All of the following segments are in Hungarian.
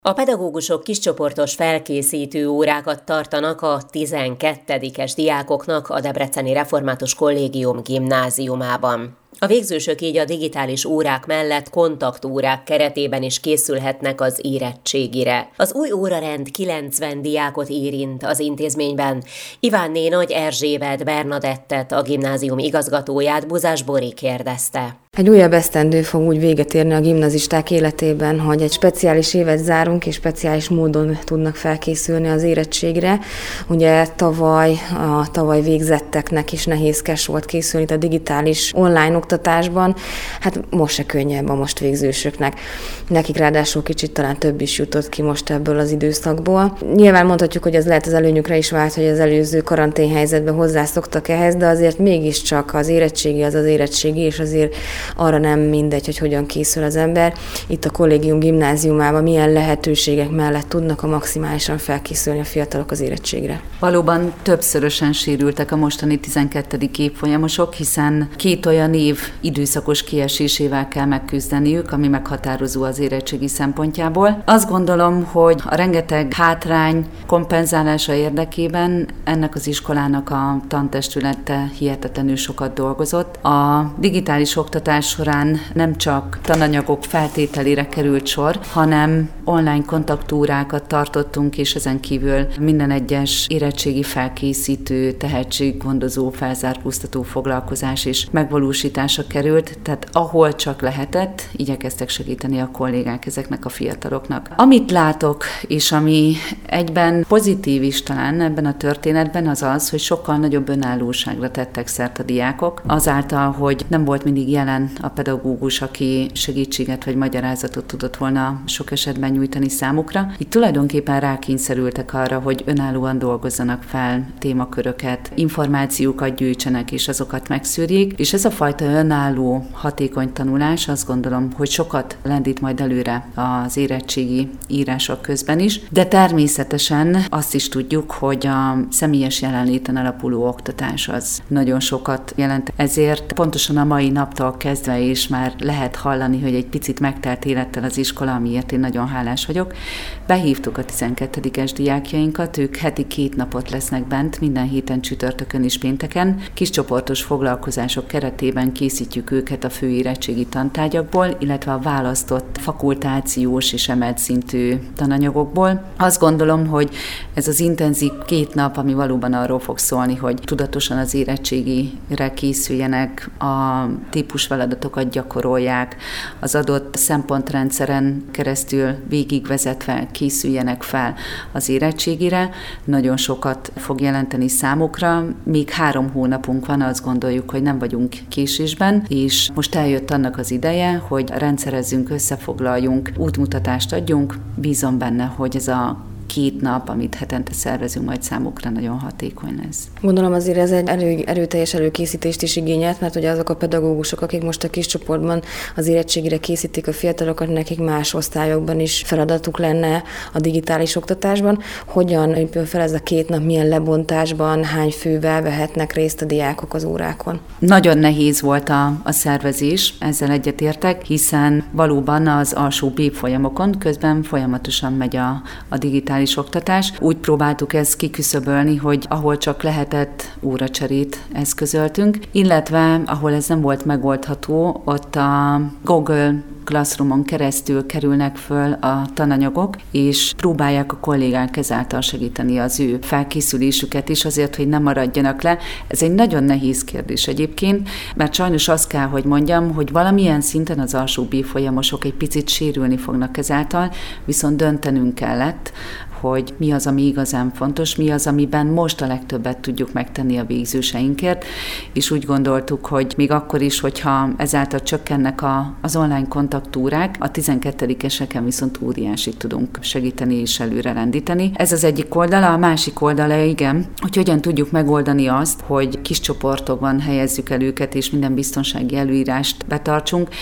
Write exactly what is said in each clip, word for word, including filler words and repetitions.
A pedagógusok kiscsoportos felkészítő órákat tartanak a tizenkettedikes diákoknak a Debreceni Református Kollégium gimnáziumában. A végzősök így a digitális órák mellett kontaktórák keretében is készülhetnek az érettségire. Az új órarend kilencven diákot érint az intézményben. Ivánné Nagy Erzsébet Bernadettet, a gimnázium igazgatóját Buzás Bori kérdezte. Egy újabb esztendő fog úgy véget érni a gimnazisták életében, hogy egy speciális évet zárunk, és speciális módon tudnak felkészülni az érettségre. Ugye tavaly a tavaly végzetteknek is nehézkes volt készülni itt a digitális online oktatásban. Hát most se könnyebb a most végzősöknek. Nekik ráadásul kicsit talán több is jutott ki most ebből az időszakból. Nyilván mondhatjuk, hogy ez lehet az előnyükre is vált, hogy az előző karanténhelyzetben hozzászoktak ehhez, de azért mégiscsak az érettségi az az érettségi, és azért arra nem mindegy, hogy hogyan készül az ember. Itt a kollégium gimnáziumában milyen lehetőségek mellett tudnak a maximálisan felkészülni a fiatalok az érettségre. Valóban többszörösen sérültek a mostani tizenkettedik évfolyamosok, hiszen két olyan év időszakos kiesésével kell megküzdeniük, ami meghatározó az érettségi szempontjából. Azt gondolom, hogy a rengeteg hátrány kompenzálása érdekében ennek az iskolának a tantestülete hihetetlenül sokat dolgozott. A digitális oktatás során nem csak tananyagok feltételére került sor, hanem online kontaktúrákat tartottunk, és ezen kívül minden egyes érettségi felkészítő, tehetséggondozó, felzárkóztató foglalkozás is megvalósításra került, tehát ahol csak lehetett, igyekeztek segíteni a kollégák ezeknek a fiataloknak. Amit látok, és ami egyben pozitív is talán ebben a történetben, az az, hogy sokkal nagyobb önállóságra tettek szert a diákok, azáltal, hogy nem volt mindig jelen a pedagógus, aki segítséget vagy magyarázatot tudott volna sok esetben nyújtani számukra. Itt tulajdonképpen rákényszerültek arra, hogy önállóan dolgozzanak fel témaköröket, információkat gyűjtsenek és azokat megszűrjék, és ez a fajta önálló, hatékony tanulás, azt gondolom, hogy sokat lendít majd előre az érettségi írások közben is, de természetesen azt is tudjuk, hogy a személyes jelenléten alapuló oktatás az nagyon sokat jelent. Ezért pontosan a mai naptól kezdve is már lehet hallani, hogy egy picit megtelt élettel az iskola, amiért én nagyon hálás vagyok. Behívtuk a tizenkettedikes diákjainkat, ők heti két napot lesznek bent, minden héten csütörtökön és pénteken. Kiscsoportos foglalkozások keretében készítjük őket a főérettségi tantárgyakból, illetve a választott fakultációs és emelt szintű tananyagokból. Azt gondolom, hogy ez az intenzív két nap, ami valóban arról fog szólni, hogy tudatosan az érettségire készüljenek, a típusfeladatokat gyakorolják, az adott szempontrendszeren keresztül végigvezetve készüljenek fel az érettségire. Nagyon sokat fog jelenteni számukra. Még három hónapunk van, azt gondoljuk, hogy nem vagyunk késésben, és most eljött annak az ideje, hogy rendszerezzünk, összefoglaljunk, útmutatást adjunk. Bízom benne, hogy ez a két nap, amit hetente szervezünk, majd számukra nagyon hatékony lesz. Gondolom azért ez egy elő, erőteljes előkészítést is igényelt, mert ugye azok a pedagógusok, akik most a kis csoportban az érettségire készítik a fiatalokat, nekik más osztályokban is feladatuk lenne a digitális oktatásban. Hogyan épül fel ez a két nap, milyen lebontásban, hány fővel vehetnek részt a diákok az órákon? Nagyon nehéz volt a, a szervezés, ezzel egyetértek, hiszen valóban az alsó B folyamokon közben folyamatosan megy a, a digitális oktatás. Úgy próbáltuk ezt kiküszöbölni, hogy ahol csak lehetett, óracserét eszközöltünk, illetve ahol ez nem volt megoldható, ott a Google Classroomon keresztül kerülnek föl a tananyagok, és próbálják a kollégák ezáltal segíteni az ő felkészülésüket is azért, hogy nem maradjanak le. Ez egy nagyon nehéz kérdés egyébként, mert sajnos azt kell, hogy mondjam, hogy valamilyen szinten az alsó B folyamosok egy picit sérülni fognak ezáltal, viszont döntenünk kellett, hogy mi az, ami igazán fontos, mi az, amiben most a legtöbbet tudjuk megtenni a végzőseinkért, és úgy gondoltuk, hogy még akkor is, hogyha ezáltal csökkennek a, az online kontaktúrák, a tizenkettedikeseken viszont óriásit tudunk segíteni és előre lendíteni. Ez az egyik oldala, a másik oldala, igen, hogy hogyan tudjuk megoldani azt, hogy kis csoportokban helyezzük el őket, és minden biztonsági előírást betartsunk.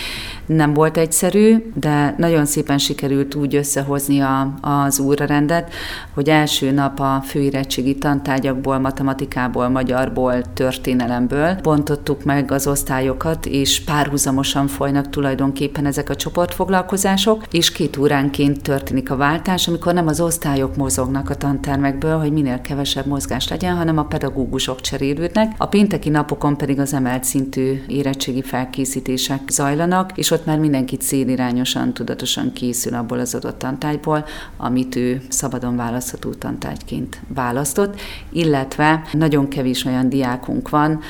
Nem volt egyszerű, de nagyon szépen sikerült úgy összehozni a, az órarendet, hogy első nap a főérettségi tantárgyakból, matematikából, magyarból, történelemből bontottuk meg az osztályokat, és párhuzamosan folynak tulajdonképpen ezek a csoportfoglalkozások, és két óránként történik a váltás, amikor nem az osztályok mozognak a tantermekből, hogy minél kevesebb mozgás legyen, hanem a pedagógusok cserélődnek. A pénteki napokon pedig az emelt szintű érettségi felkészítések zajlanak, és ott már mindenki célirányosan, tudatosan készül abból az adott tantárgyból, amit ő szabadon választható tantárgyként választott, illetve nagyon kevés olyan diákunk van,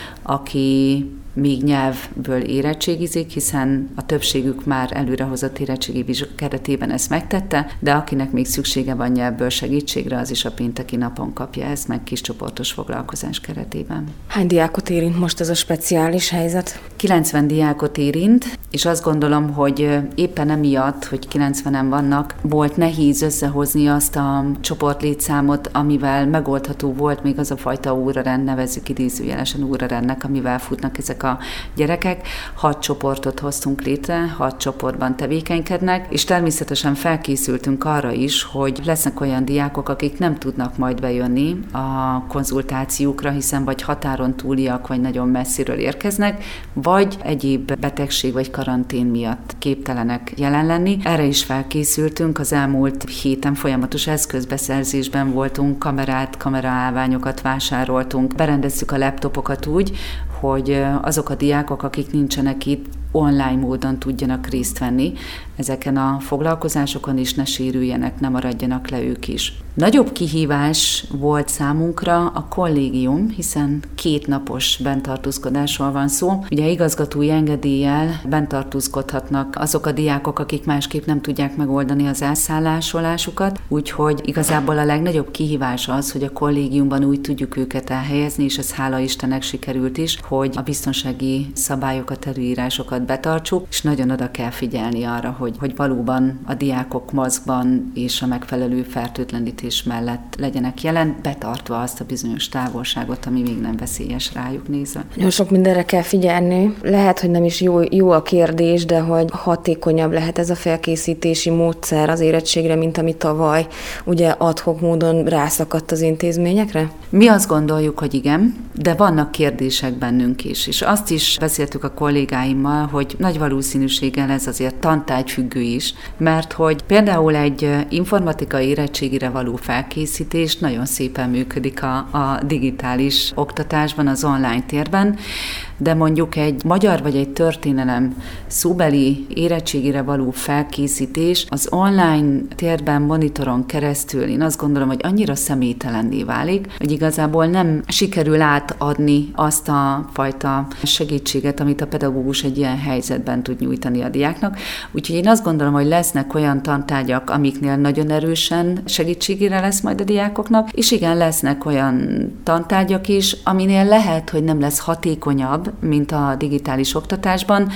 aki még nyelvből érettségizik, hiszen a többségük már előrehozott érettségi vizsga keretében ezt megtette, de akinek még szüksége van nyelvből segítségre, az is a pénteki napon kapja ezt meg kiscsoportos foglalkozás keretében. Hány diákot érint most ez a speciális helyzet? kilencven diákot érint, és azt gondolom, hogy éppen emiatt, hogy kilencvenen vannak, volt nehéz összehozni azt a csoportlétszámot, amivel megoldható volt még az a fajta órarend, nevezzük idézőjelesen órarendnek, amivel futnak ezek a gyerekek. Hat csoportot hoztunk létre, hat csoportban tevékenykednek, és természetesen felkészültünk arra is, hogy lesznek olyan diákok, akik nem tudnak majd bejönni a konzultációkra, hiszen vagy határon túliak, vagy nagyon messziről érkeznek, vagy egyéb betegség vagy karantén miatt képtelenek jelen lenni. Erre is felkészültünk, az elmúlt héten folyamatos eszközbeszerzésben voltunk, kamerát, kameraállványokat vásároltunk, berendezzük a laptopokat úgy, hogy azok a diákok, akik nincsenek itt, online módon tudjanak részt venni ezeken a foglalkozásokon, és ne sérüljenek, ne maradjanak le ők is. Nagyobb kihívás volt számunkra a kollégium, hiszen két napos benntartózkodásról van szó. Ugye igazgatói engedéllyel benntartózkodhatnak azok a diákok, akik másképp nem tudják megoldani az elszállásolásukat, úgyhogy igazából a legnagyobb kihívás az, hogy a kollégiumban úgy tudjuk őket elhelyezni, és ez hála Istennek sikerült is, hogy a biztonsági szabályokat, előírásokat betartsuk, és nagyon oda kell figyelni arra, hogy, hogy valóban a diákok maszkban és a megfelelő fertőtlenítés mellett legyenek jelen, betartva azt a bizonyos távolságot, ami még nem veszélyes rájuk nézve. Nagyon sok mindenre kell figyelni. Lehet, hogy nem is jó, jó a kérdés, de hogy hatékonyabb lehet ez a felkészítési módszer az érettségre, mint ami tavaly ugye ad-hoc módon rászakadt az intézményekre? Mi azt gondoljuk, hogy igen, de vannak kérdések bennünk is, és azt is beszéltük a kollégáimmal, hogy nagy valószínűséggel ez azért tantárgyfüggő is, mert hogy például egy informatikai érettségire való felkészítés nagyon szépen működik a, a digitális oktatásban, az online térben, de mondjuk egy magyar vagy egy történelem szóbeli érettségire való felkészítés az online térben, monitoron keresztül én azt gondolom, hogy annyira személytelenné válik, hogy igazából nem sikerül átadni azt a fajta segítséget, amit a pedagógus egy ilyen helyzetben tud nyújtani a diáknak. Úgyhogy én azt gondolom, hogy lesznek olyan tantárgyak, amiknél nagyon erősen segítségére lesz majd a diákoknak, és igen, lesznek olyan tantárgyak is, aminél lehet, hogy nem lesz hatékonyabb, mint a digitális oktatásban,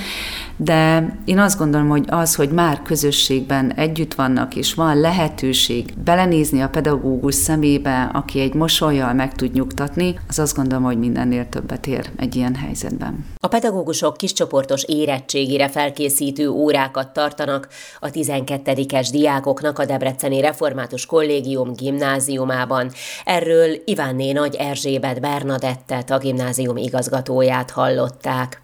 de én azt gondolom, hogy az, hogy már közösségben együtt vannak, és van lehetőség belenézni a pedagógus szemébe, aki egy mosollyal meg tud nyugtatni, az azt gondolom, hogy mindennél többet ér egy ilyen helyzetben. A pedagógusok kiscsoportos érettségire felkészítő órákat tartanak a tizenkettedikes diákoknak a Debreceni Református Kollégium gimnáziumában. Erről Ivánné Nagy Erzsébet Bernadettet, a gimnázium igazgatóját hallották.